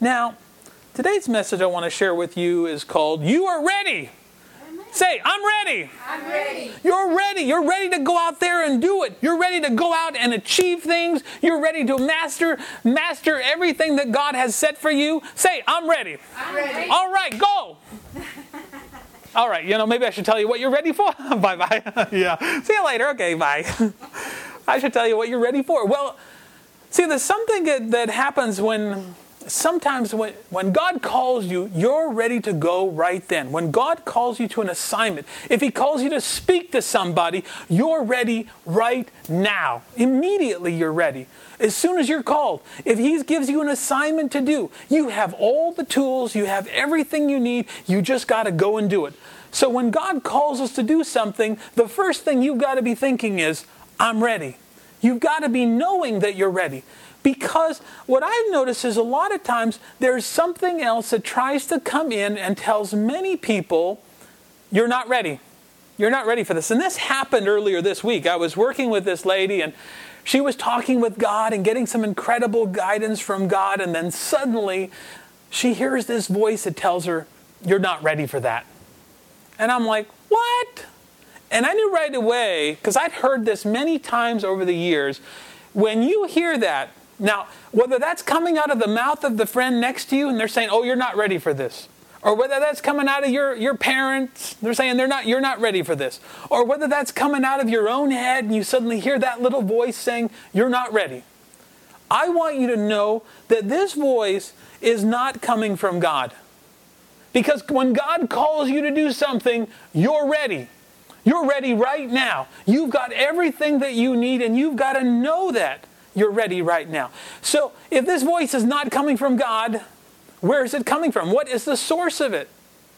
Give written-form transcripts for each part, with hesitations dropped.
Now, today's message I want to share with you is called, You Are Ready. Say, I'm ready. I'm ready. You're ready. You're ready to go out there and do it. You're ready to go out and achieve things. You're ready to master everything that God has set for you. Say, I'm ready. I'm ready. All right, go. All right, maybe I should tell you what you're ready for. Bye-bye. Yeah. See you later. Okay, bye. I should tell you what you're ready for. Well, see, there's something that happens sometimes when God calls you, you're ready to go right then. When God calls you to an assignment, if He calls you to speak to somebody, you're ready right now. Immediately you're ready. As soon as you're called, if He gives you an assignment to do, you have all the tools, you have everything you need, you just got to go and do it. So when God calls us to do something, the first thing you've got to be thinking is, I'm ready. You've got to be knowing that you're ready. Because what I've noticed is a lot of times there's something else that tries to come in and tells many people, you're not ready. You're not ready for this. And this happened earlier this week. I was working with this lady and she was talking with God and getting some incredible guidance from God. And then suddenly she hears this voice that tells her, you're not ready for that. And I'm like, what? And I knew right away, because I'd heard this many times over the years, when you hear that, now, whether that's coming out of the mouth of the friend next to you and they're saying, oh, you're not ready for this. Or whether that's coming out of your parents, they're saying you're not ready for this. Or whether that's coming out of your own head and you suddenly hear that little voice saying, you're not ready. I want you to know that this voice is not coming from God. Because when God calls you to do something, you're ready. You're ready right now. You've got everything that you need and you've got to know that. You're ready right now. So if this voice is not coming from God, where is it coming from? What is the source of it?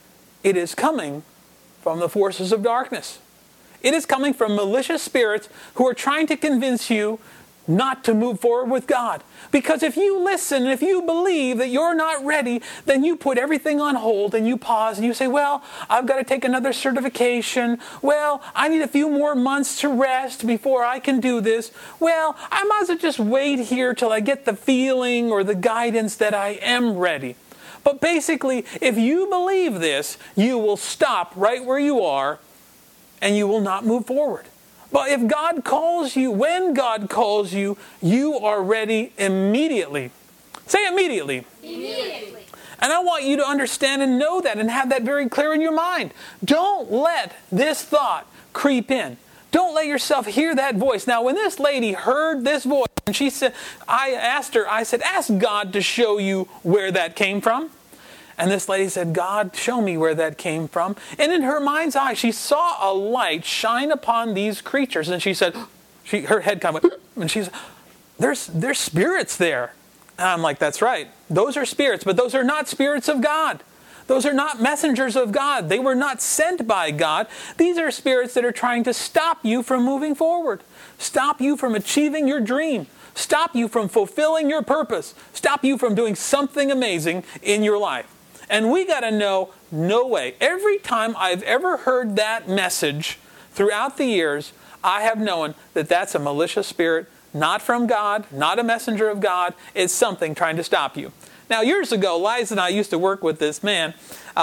It is coming from the forces of darkness. It is coming from malicious spirits who are trying to convince you not to move forward with God. Because if you listen, if you believe that you're not ready, then you put everything on hold and you pause and you say, well, I've got to take another certification. Well, I need a few more months to rest before I can do this. Well, I might as well just wait here till I get the feeling or the guidance that I am ready. But basically, if you believe this, you will stop right where you are and you will not move forward. But if God calls you, when God calls you, you are ready immediately. Say immediately. Immediately. And I want you to understand and know that and have that very clear in your mind. Don't let this thought creep in. Don't let yourself hear that voice. Now, when this lady heard this voice, and she said, I said, ask God to show you where that came from. And this lady said, God, show me where that came from. And in her mind's eye, she saw a light shine upon these creatures. And she said, her head kind of went, and she said, there's spirits there. And I'm like, that's right. Those are spirits, but those are not spirits of God. Those are not messengers of God. They were not sent by God. These are spirits that are trying to stop you from moving forward. Stop you from achieving your dream. Stop you from fulfilling your purpose. Stop you from doing something amazing in your life. And we got to know, no way. Every time I've ever heard that message throughout the years, I have known that that's a malicious spirit, not from God, not a messenger of God. It's something trying to stop you. Now, years ago, Liza and I used to work with this man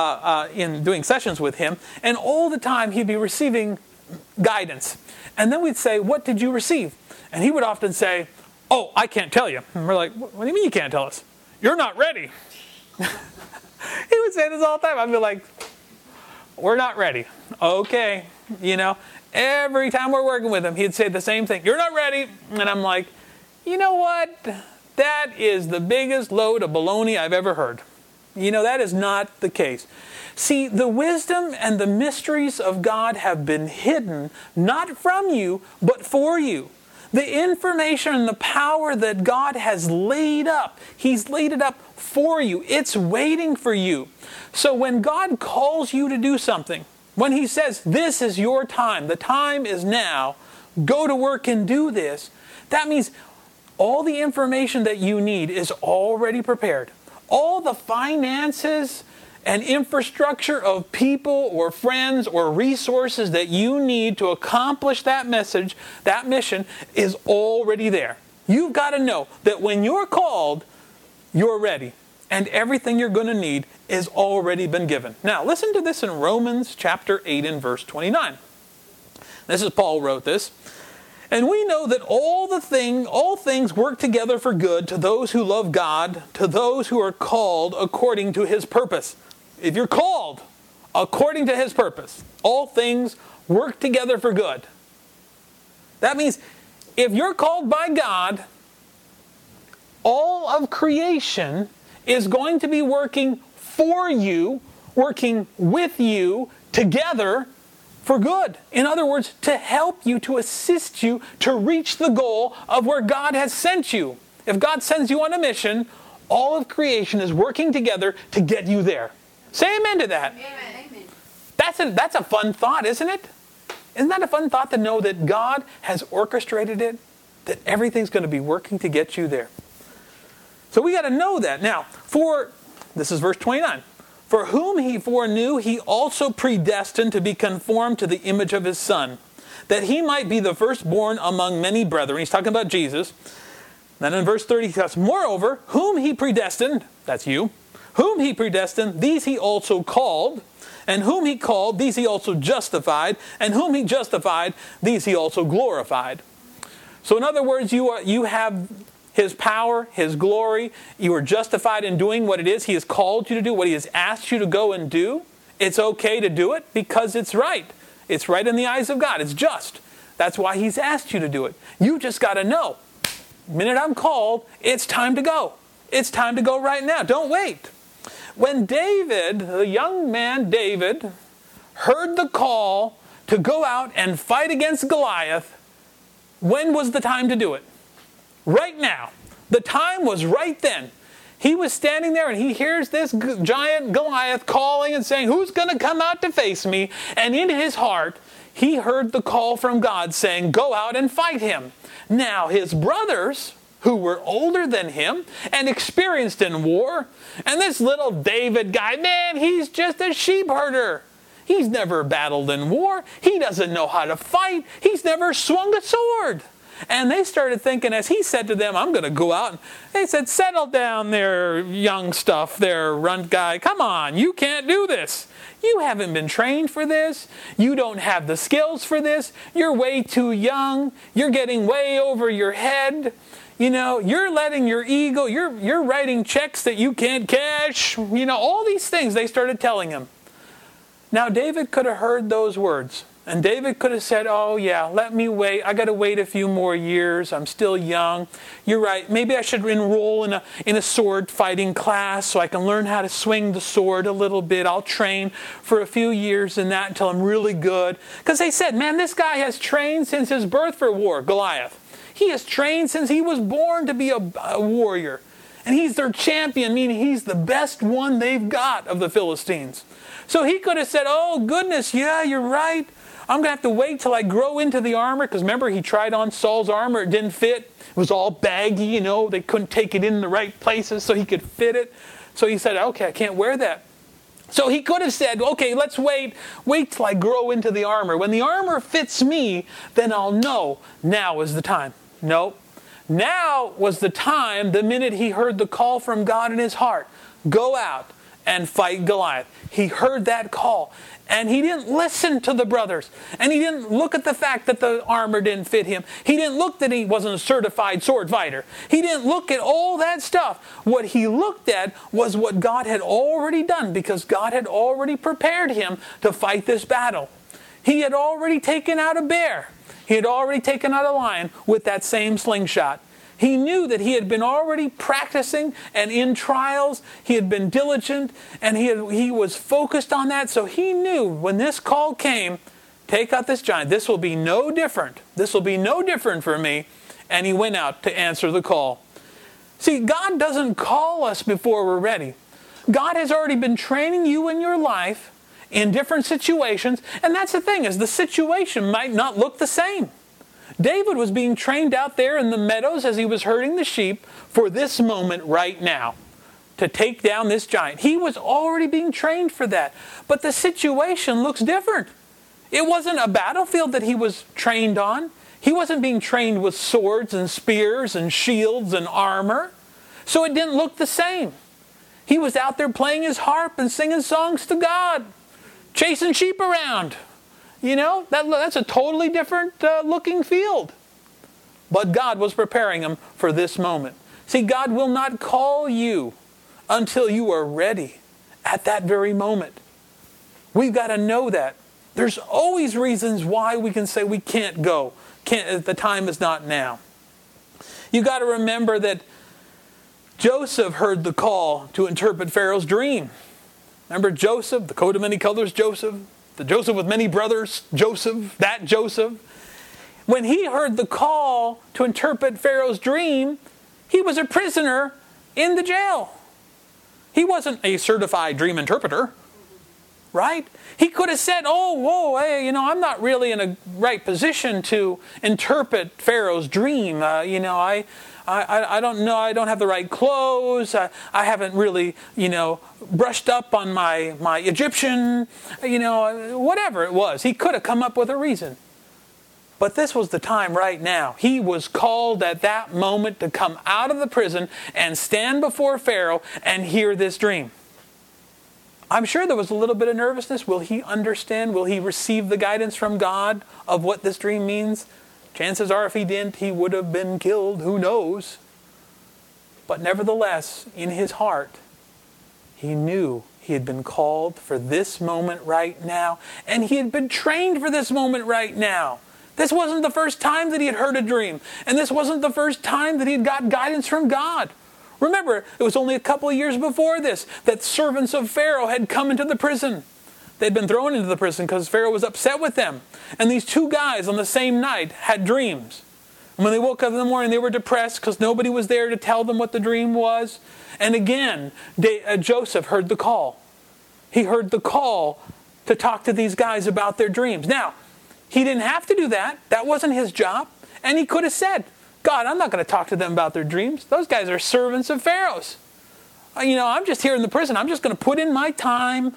in doing sessions with him, and all the time he'd be receiving guidance. And then we'd say, what did you receive? And he would often say, oh, I can't tell you. And we're like, what do you mean you can't tell us? You're not ready. He would say this all the time. I'd be like, we're not ready. Okay. Every time we're working with him, he'd say the same thing. You're not ready. And I'm like, you know what? That is the biggest load of baloney I've ever heard. That is not the case. See, the wisdom and the mysteries of God have been hidden, not from you, but for you. The information and the power that God has laid up, He's laid it up for you. It's waiting for you. So when God calls you to do something, when He says, this is your time, the time is now, go to work and do this, that means all the information that you need is already prepared. All the finances and infrastructure of people or friends or resources that you need to accomplish that message, that mission, is already there. You've got to know that when you're called, you're ready. and everything you're going to need has already been given. Now, listen to this in Romans chapter 8 and verse 29. This is Paul wrote this. And we know that all things work together for good to those who love God, to those who are called according to his purpose. If you're called according to his purpose, all things work together for good. That means if you're called by God, all of creation is going to be working for you, working with you together for good. In other words, to help you, to assist you to reach the goal of where God has sent you. If God sends you on a mission, all of creation is working together to get you there. Say amen to that. Amen. That's a fun thought, isn't it? Isn't that a fun thought to know that God has orchestrated it? That everything's going to be working to get you there. So we got to know that. Now, this is verse 29. For whom he foreknew, he also predestined to be conformed to the image of his Son, that he might be the firstborn among many brethren. He's talking about Jesus. Then in verse 30 he says, moreover, whom he predestined, that's you, whom he predestined, these he also called, and whom he called, these he also justified, and whom he justified, these he also glorified. So in other words, you have his power, his glory. You are justified in doing what it is he has called you to do, what he has asked you to go and do. It's okay to do it because it's right. It's right in the eyes of God. It's just. That's why he's asked you to do it. You just got to know. The minute I'm called, it's time to go. It's time to go right now. Don't wait. When David, the young man David, heard the call to go out and fight against Goliath, when was the time to do it? Right now. The time was right then. He was standing there and he hears this giant Goliath calling and saying, who's going to come out to face me? And in his heart, he heard the call from God saying, go out and fight him. Now his brothers, who were older than him and experienced in war, and this little David guy, man, he's just a sheep herder. He's never battled in war. He doesn't know how to fight. He's never swung a sword. And they started thinking, as he said to them, I'm going to go out. And they said, settle down there, young stuff there, runt guy. Come on, you can't do this. You haven't been trained for this. You don't have the skills for this. You're way too young. You're getting way over your head. You know, you're letting your ego, you're writing checks that you can't cash. You know, all these things they started telling him. Now, David could have heard those words. And David could have said, oh yeah, let me wait. I got to wait a few more years. I'm still young. You're right. Maybe I should enroll in a sword fighting class so I can learn how to swing the sword a little bit. I'll train for a few years in that until I'm really good. Because they said, man, this guy has trained since his birth for war, Goliath. He has trained since he was born to be a warrior. And he's their champion, meaning he's the best one they've got of the Philistines. So he could have said, oh goodness, yeah, you're right. I'm going to have to wait till I grow into the armor. Because remember, he tried on Saul's armor. It didn't fit. It was all baggy, you know. They couldn't take it in the right places so he could fit it. So he said, okay, I can't wear that. So he could have said, okay, let's wait till I grow into the armor. When the armor fits me, then I'll know now is the time. Nope. Now was the time, the minute he heard the call from God in his heart. Go out and fight Goliath. He heard that call. And he didn't listen to the brothers. And he didn't look at the fact that the armor didn't fit him. He didn't look that he wasn't a certified sword fighter. He didn't look at all that stuff. What he looked at was what God had already done, because God had already prepared him to fight this battle. He had already taken out a bear. He had already taken out a lion with that same slingshot. He knew that he had been already practicing and in trials. He had been diligent and he was focused on that. So he knew when this call came, take out this giant. This will be no different. This will be no different for me. And he went out to answer the call. See, God doesn't call us before we're ready. God has already been training you in your life in different situations. And that's the thing, is the situation might not look the same. David was being trained out there in the meadows as he was herding the sheep for this moment right now, to take down this giant. He was already being trained for that. But the situation looks different. It wasn't a battlefield that he was trained on. He wasn't being trained with swords and spears and shields and armor. So it didn't look the same. He was out there playing his harp and singing songs to God, chasing sheep around. That's a totally different looking field. But God was preparing him for this moment. See, God will not call you until you are ready at that very moment. We've got to know that. There's always reasons why we can say we can't go. The time is not now. You've got to remember that Joseph heard the call to interpret Pharaoh's dream. Remember Joseph, the coat of many colors Joseph, the Joseph with many brothers Joseph, that Joseph. When he heard the call to interpret Pharaoh's dream, he was a prisoner in the jail. He wasn't a certified dream interpreter, right? He could have said, hey, I'm not really in a right position to interpret Pharaoh's dream. I don't know. I don't have the right clothes. I haven't really, brushed up on my Egyptian, whatever it was. He could have come up with a reason. But this was the time right now. He was called at that moment to come out of the prison and stand before Pharaoh and hear this dream. I'm sure there was a little bit of nervousness. Will he understand? Will he receive the guidance from God of what this dream means? Chances are if he didn't, he would have been killed. Who knows? But nevertheless, in his heart, he knew he had been called for this moment right now. And he had been trained for this moment right now. This wasn't the first time that he had heard a dream. And this wasn't the first time that he had got guidance from God. Remember, it was only a couple of years before this that servants of Pharaoh had come into the prison. They'd been thrown into the prison because Pharaoh was upset with them. And these two guys on the same night had dreams. And when they woke up in the morning, they were depressed because nobody was there to tell them what the dream was. And again, Joseph heard the call. He heard the call to talk to these guys about their dreams. Now, he didn't have to do that. That wasn't his job. And he could have said, God, I'm not going to talk to them about their dreams. Those guys are servants of Pharaoh's. I'm just here in the prison. I'm just going to put in my time,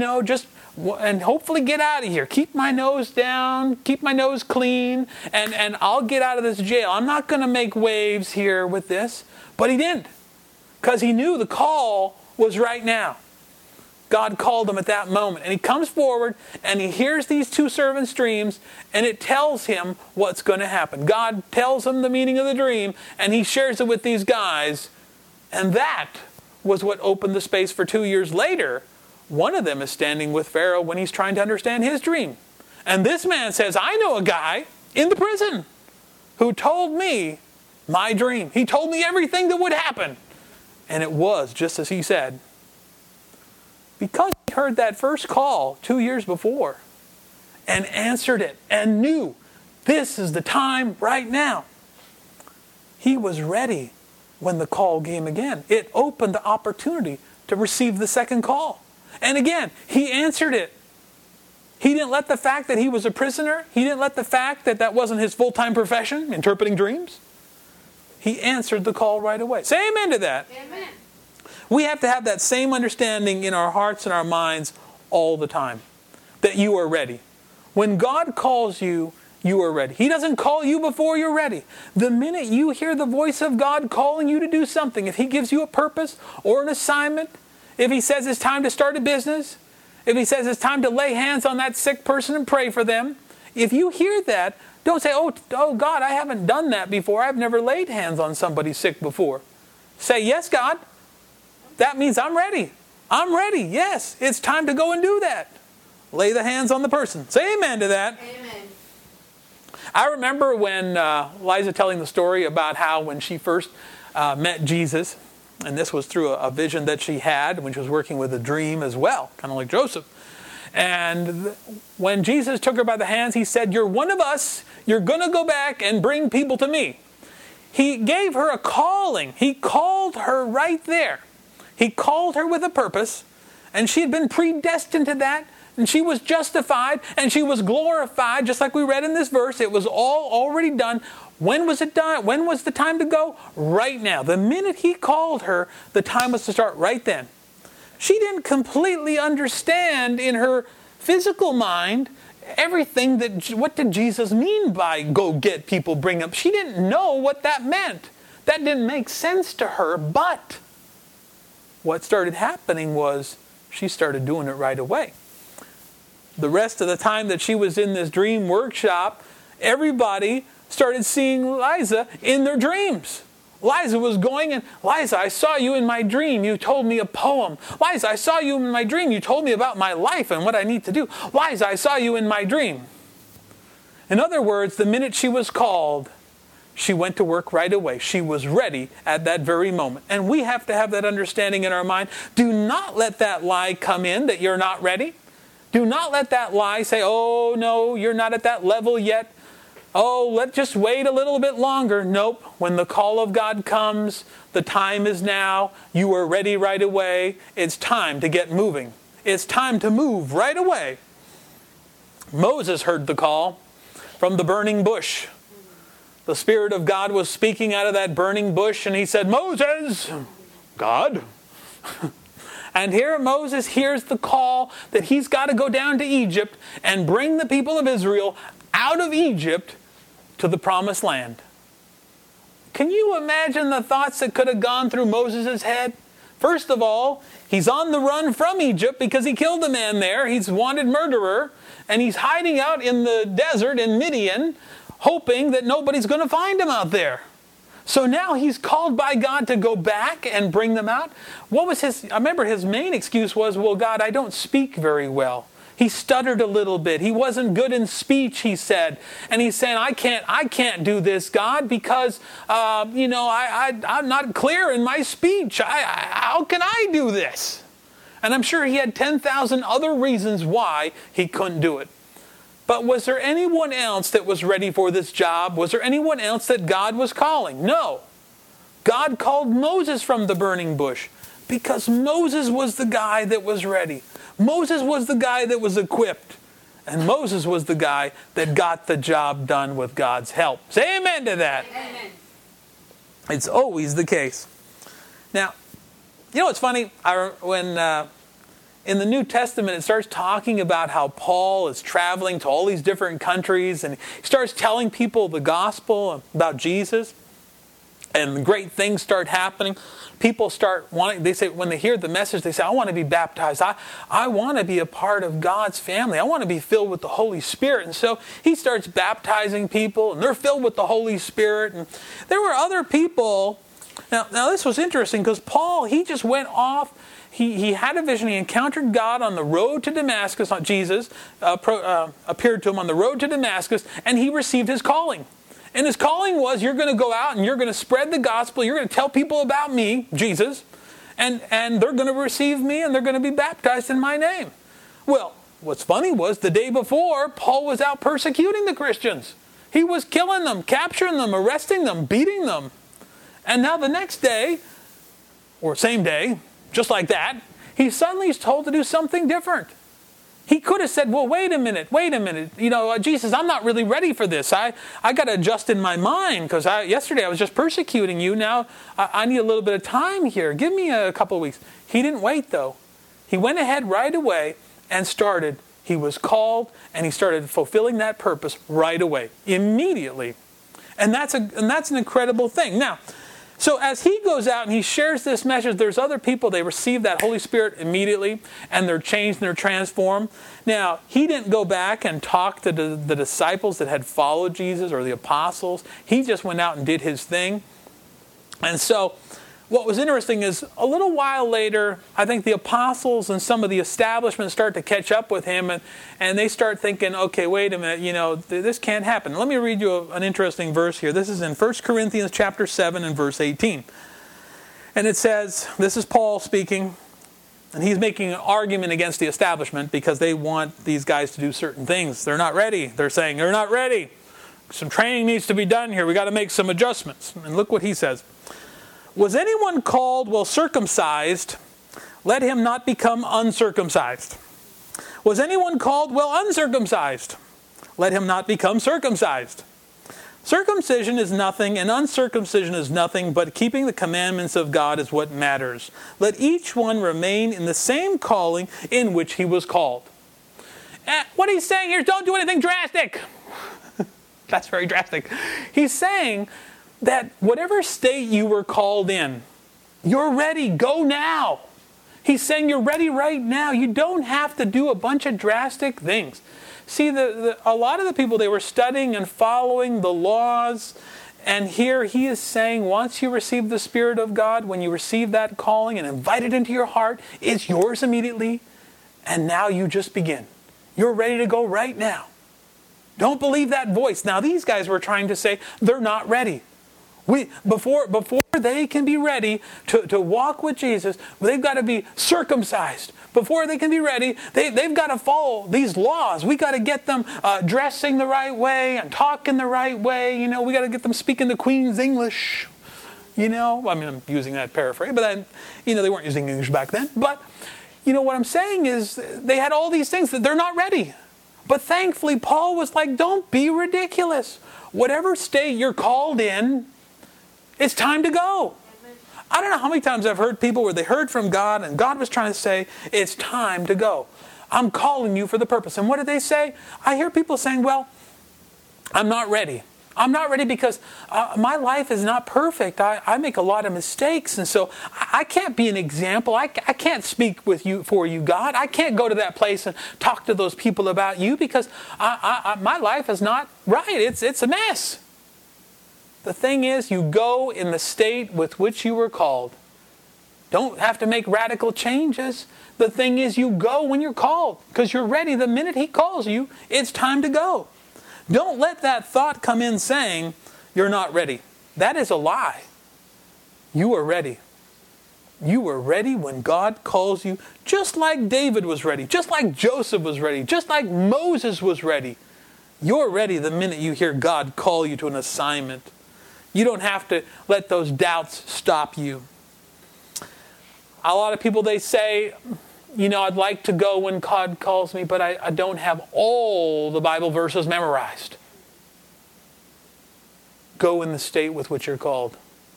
and hopefully get out of here. Keep my nose down, keep my nose clean, and I'll get out of this jail. I'm not going to make waves here with this. But he didn't, because he knew the call was right now. God called him at that moment. And he comes forward and he hears these two servants' dreams, and it tells him what's going to happen. God tells him the meaning of the dream, and he shares it with these guys. And that was what opened the space for 2 years later. One of them is standing with Pharaoh when he's trying to understand his dream. And this man says, I know a guy in the prison who told me my dream. He told me everything that would happen. And it was just as he said. Because he heard that first call 2 years before and answered it and knew this is the time right now. He was ready when the call came again. It opened the opportunity to receive the second call. And again, he answered it. He didn't let the fact that he was a prisoner, he didn't let the fact that that wasn't his full-time profession, interpreting dreams. He answered the call right away. Say amen to that. Amen. We have to have that same understanding in our hearts and our minds all the time. That you are ready. When God calls you, you are ready. He doesn't call you before you're ready. The minute you hear the voice of God calling you to do something, if He gives you a purpose or an assignment, if He says it's time to start a business, if He says it's time to lay hands on that sick person and pray for them, if you hear that, don't say, oh God, I haven't done that before. I've never laid hands on somebody sick before. Say, yes, God. That means I'm ready. I'm ready. Yes, it's time to go and do that. Lay the hands on the person. Say amen to that. Amen. I remember when Liza telling the story about how when she first met Jesus, and this was through a vision that she had when she was working with a dream as well, kind of like Joseph. And when Jesus took her by the hands, He said, you're one of us. You're going to go back and bring people to me. He gave her a calling. He called her right there. He called her with a purpose, and she had been predestined to that, and she was justified, and she was glorified, just like we read in this verse. It was all already done. When was it done? When was the time to go? Right now. The minute He called her, the time was to start right then. She didn't completely understand in her physical mind everything what did Jesus mean by go get people, bring them. She didn't know what that meant. That didn't make sense to her, but what started happening was she started doing it right away. The rest of the time that she was in this dream workshop, everybody started seeing Liza in their dreams. Liza was going and, Liza, I saw you in my dream. You told me a poem. Liza, I saw you in my dream. You told me about my life and what I need to do. Liza, I saw you in my dream. In other words, the minute she was called, she went to work right away. She was ready at that very moment. And we have to have that understanding in our mind. Do not let that lie come in that you're not ready. Do not let that lie say, oh, no, you're not at that level yet. Oh, let's just wait a little bit longer. Nope. When the call of God comes, the time is now. You are ready right away. It's time to get moving. It's time to move right away. Moses heard the call from the burning bush. The Spirit of God was speaking out of that burning bush, and he said, Moses, God. And here Moses hears the call that he's got to go down to Egypt and bring the people of Israel out of Egypt to the promised land. Can you imagine the thoughts that could have gone through Moses' head? First of all, he's on the run from Egypt because he killed a man there. He's a wanted murderer. And he's hiding out in the desert in Midian, hoping that nobody's going to find him out there. So now he's called by God to go back and bring them out. I remember his main excuse was, well, God, I don't speak very well. He stuttered a little bit. He wasn't good in speech, he said. And he's saying, I can't do this, God, because, I'm not clear in my speech. How can I do this? And I'm sure he had 10,000 other reasons why he couldn't do it. But was there anyone else that was ready for this job? Was there anyone else that God was calling? No. God called Moses from the burning bush because Moses was the guy that was ready. Moses was the guy that was equipped. And Moses was the guy that got the job done with God's help. Say amen to that. Amen. It's always the case. Now, you know what's funny? When in the New Testament, it starts talking about how Paul is traveling to all these different countries, and he starts telling people the gospel about Jesus, and great things start happening. People start wanting, they say, when they hear the message, they say, I want to be baptized. I want to be a part of God's family. I want to be filled with the Holy Spirit. And so he starts baptizing people, and they're filled with the Holy Spirit. And there were other people. Now this was interesting because Paul, he just went off. He had a vision. He encountered God on the road to Damascus. Jesus appeared to him on the road to Damascus, and he received his calling. And his calling was, you're going to go out and you're going to spread the gospel. You're going to tell people about me, Jesus, and they're going to receive me and they're going to be baptized in my name. Well, what's funny was the day before, Paul was out persecuting the Christians. He was killing them, capturing them, arresting them, beating them. And now the next day, or same day, just like that, he suddenly is told to do something different. He could have said, well, wait a minute. Jesus, I'm not really ready for this. I got to adjust in my mind because yesterday I was just persecuting you. Now I need a little bit of time here. Give me a couple of weeks. He didn't wait, though. He went ahead right away and started. He was called and he started fulfilling that purpose right away, immediately. And that's an incredible thing. Now, so as he goes out and he shares this message, there's other people, they receive that Holy Spirit immediately, and they're changed and they're transformed. Now, he didn't go back and talk to the disciples that had followed Jesus or the apostles. He just went out and did his thing. And so what was interesting is a little while later, I think the apostles and some of the establishment start to catch up with him, and they start thinking, okay, wait a minute, this can't happen. Let me read you an interesting verse here. This is in 1 Corinthians chapter 7 and verse 18. And it says, this is Paul speaking, and he's making an argument against the establishment because they want these guys to do certain things. They're not ready. They're saying, they're not ready. Some training needs to be done here. We got to make some adjustments. And look what he says. Was anyone called while circumcised? Let him not become uncircumcised. Was anyone called while uncircumcised? Let him not become circumcised. Circumcision is nothing, and uncircumcision is nothing, but keeping the commandments of God is what matters. Let each one remain in the same calling in which he was called. What he's saying here is don't do anything drastic. That's very drastic. He's saying that whatever state you were called in, you're ready. Go now. He's saying you're ready right now. You don't have to do a bunch of drastic things. See, a lot of the people, they were studying and following the laws. And here he is saying, once you receive the Spirit of God, when you receive that calling and invite it into your heart, it's yours immediately. And now you just begin. You're ready to go right now. Don't believe that voice. Now, these guys were trying to say they're not ready. Before they can be ready to walk with Jesus, they've got to be circumcised. Before they can be ready, they've got to follow these laws. We got to get them dressing the right way and talking the right way. We got to get them speaking the Queen's English. I'm using that paraphrase, but then, they weren't using English back then. But, what I'm saying is they had all these things that they're not ready. But thankfully, Paul was like, don't be ridiculous. Whatever state you're called in, it's time to go. I don't know how many times I've heard people where they heard from God and God was trying to say, it's time to go. I'm calling you for the purpose. And what did they say? I hear people saying, well, I'm not ready. I'm not ready because my life is not perfect. I make a lot of mistakes. And so I can't be an example. I can't speak for you, God. I can't go to that place and talk to those people about you because my life is not right. It's a mess. The thing is, you go in the state with which you were called. Don't have to make radical changes. The thing is, you go when you're called because you're ready. The minute He calls you, it's time to go. Don't let that thought come in saying, you're not ready. That is a lie. You are ready. You are ready when God calls you, just like David was ready, just like Joseph was ready, just like Moses was ready. You're ready the minute you hear God call you to an assignment. You don't have to let those doubts stop you. A lot of people, they say, I'd like to go when God calls me, but I don't have all the Bible verses memorized. Go in the state with which you're called.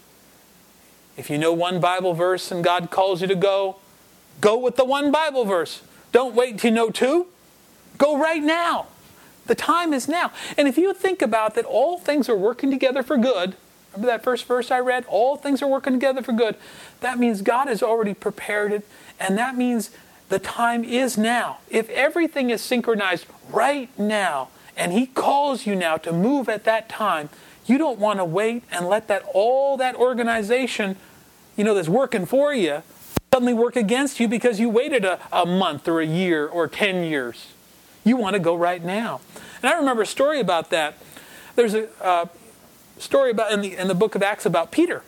If you know one Bible verse and God calls you to go with the one Bible verse. Don't wait till you know two. Go right now. The time is now. And if you think about that, all things are working together for good. Remember that first verse I read? All things are working together for good. That means God has already prepared it. And that means the time is now. If everything is synchronized right now, and He calls you now to move at that time, you don't want to wait and let all that organization, that's working for you, suddenly work against you because you waited a month or a year or 10 years. You want to go right now. And I remember a story about that. There's a story about in the book of Acts about Peter.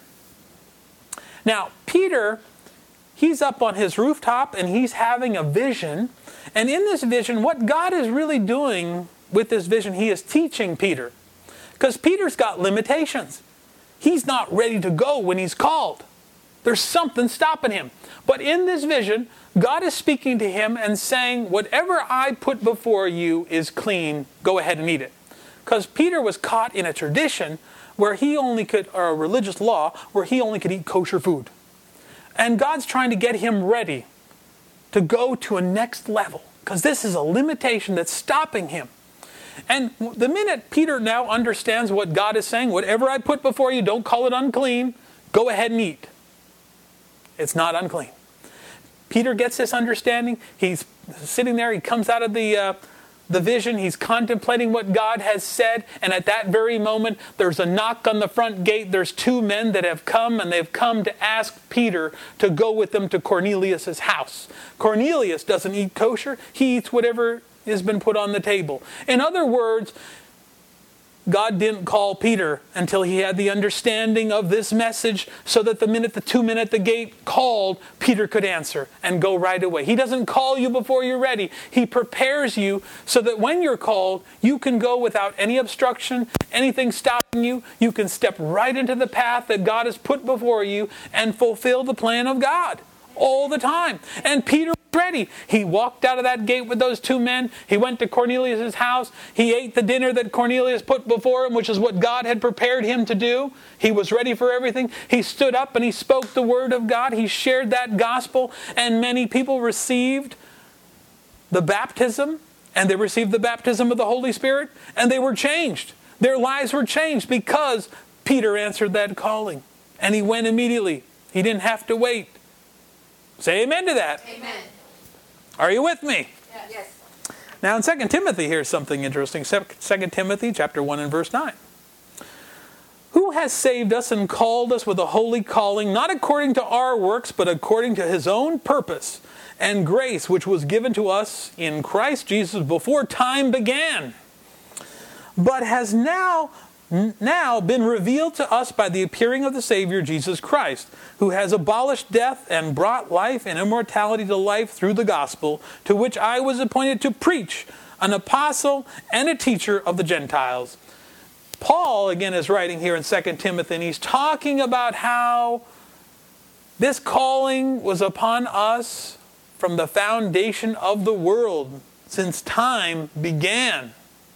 Now, Peter, he's up on his rooftop and he's having a vision. And in this vision, what God is really doing with this vision, He is teaching Peter. Because Peter's got limitations. He's not ready to go when he's called. There's something stopping him. But in this vision, God is speaking to him and saying, whatever I put before you is clean. Go ahead and eat it. Because Peter was caught in a tradition where or a religious law, where he only could eat kosher food. And God's trying to get him ready to go to a next level. Because this is a limitation that's stopping him. And the minute Peter now understands what God is saying, whatever I put before you, don't call it unclean, go ahead and eat. It's not unclean. Peter gets this understanding. He's sitting there. He comes out of the vision. He's contemplating what God has said. And at that very moment, there's a knock on the front gate. There's two men that have come, and they've come to ask Peter to go with them to Cornelius' house. Cornelius doesn't eat kosher. He eats whatever has been put on the table. In other words, God didn't call Peter until he had the understanding of this message, so that the minute the two men at the gate called, Peter could answer and go right away. He doesn't call you before you're ready. He prepares you so that when you're called, you can go without any obstruction, anything stopping you. You can step right into the path that God has put before you and fulfill the plan of God all the time. And Peter was ready. He walked out of that gate with those two men. He went to Cornelius' house. He ate the dinner that Cornelius put before him, which is what God had prepared him to do. He was ready for everything. He stood up and he spoke the word of God. He shared that gospel, and many people received the baptism, and they received the baptism of the Holy Spirit, and they were changed. Their lives were changed because Peter answered that calling. And he went immediately. He didn't have to wait. Say amen to that. Amen. Are you with me? Yes. Now in 2 Timothy, here's something interesting. 2 Timothy chapter 1 and verse 9. Who has saved us and called us with a holy calling, not according to our works, but according to his own purpose and grace, which was given to us in Christ Jesus before time began, but has now been revealed to us by the appearing of the Savior Jesus Christ, who has abolished death and brought life and immortality to life through the gospel, to which I was appointed to preach, an apostle and a teacher of the Gentiles. Paul, again, is writing here in 2 Timothy, and he's talking about how this calling was upon us from the foundation of the world, since time began.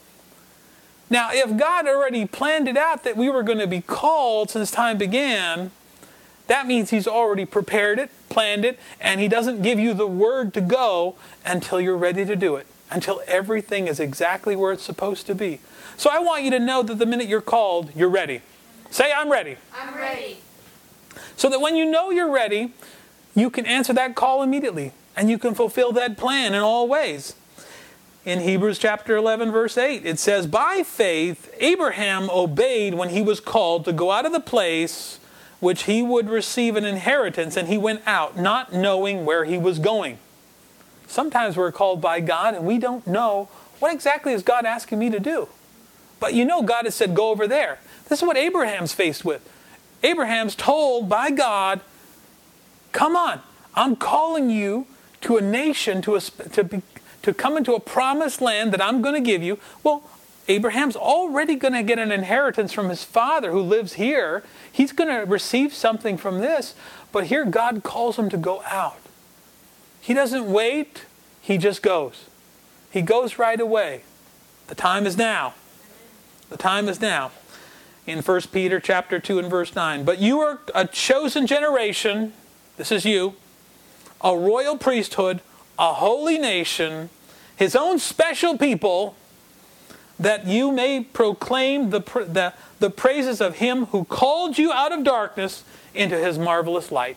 Now, if God already planned it out that we were going to be called since time began, that means he's already prepared it, planned it, and he doesn't give you the word to go until you're ready to do it, until everything is exactly where it's supposed to be. So I want you to know that the minute you're called, you're ready. Say, I'm ready. I'm ready. So that when you know you're ready, you can answer that call immediately, and you can fulfill that plan in all ways. In Hebrews chapter 11, verse 8, it says, by faith, Abraham obeyed when he was called to go out of the place which he would receive an inheritance, and he went out, not knowing where he was going. Sometimes we're called by God, and we don't know what exactly is God asking me to do. But you know God has said, go over there. This is what Abraham's faced with. Abraham's told by God, come on, I'm calling you to a nation, to come into a promised land that I'm going to give you. Well, Abraham's already going to get an inheritance from his father who lives here. He's going to receive something from this. But here God calls him to go out. He doesn't wait. He just goes. He goes right away. The time is now. The time is now. In 1 Peter chapter 2 and verse 9. But you are a chosen generation. This is you. A royal priesthood. A holy nation. His own special people. That you may proclaim the praises of him who called you out of darkness into his marvelous light.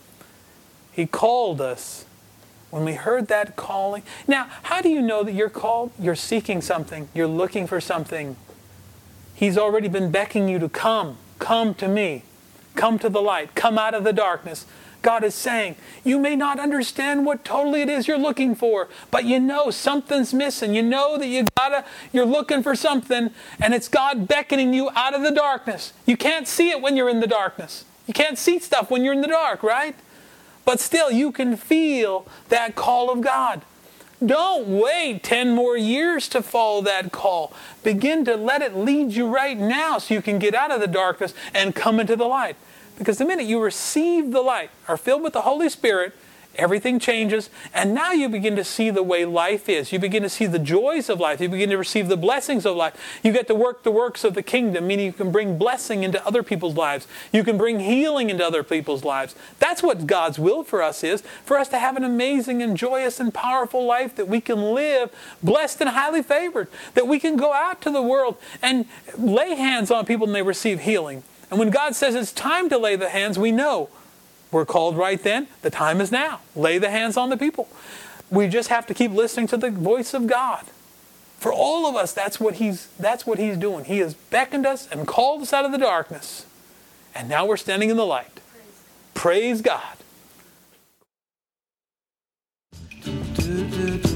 He called us. When we heard that calling. Now, how do you know that you're called? You're seeking something. You're looking for something. He's already been beckoning you to come. Come to me. Come to the light. Come out of the darkness. God is saying, you may not understand what totally it is you're looking for, but you know something's missing. You know that you're looking for something, and it's God beckoning you out of the darkness. You can't see it when you're in the darkness. You can't see stuff when you're in the dark, right? But still, you can feel that call of God. Don't wait 10 more years to follow that call. Begin to let it lead you right now so you can get out of the darkness and come into the light. Because the minute you receive the light, are filled with the Holy Spirit, everything changes, and now you begin to see the way life is. You begin to see the joys of life. You begin to receive the blessings of life. You get to work the works of the kingdom, meaning you can bring blessing into other people's lives. You can bring healing into other people's lives. That's what God's will for us is, for us to have an amazing and joyous and powerful life that we can live blessed and highly favored, that we can go out to the world and lay hands on people and they receive healing. And when God says it's time to lay the hands, we know we're called right then. The time is now. Lay the hands on the people. We just have to keep listening to the voice of God. For all of us, that's what He's doing. He has beckoned us and called us out of the darkness. And now we're standing in the light. Praise God.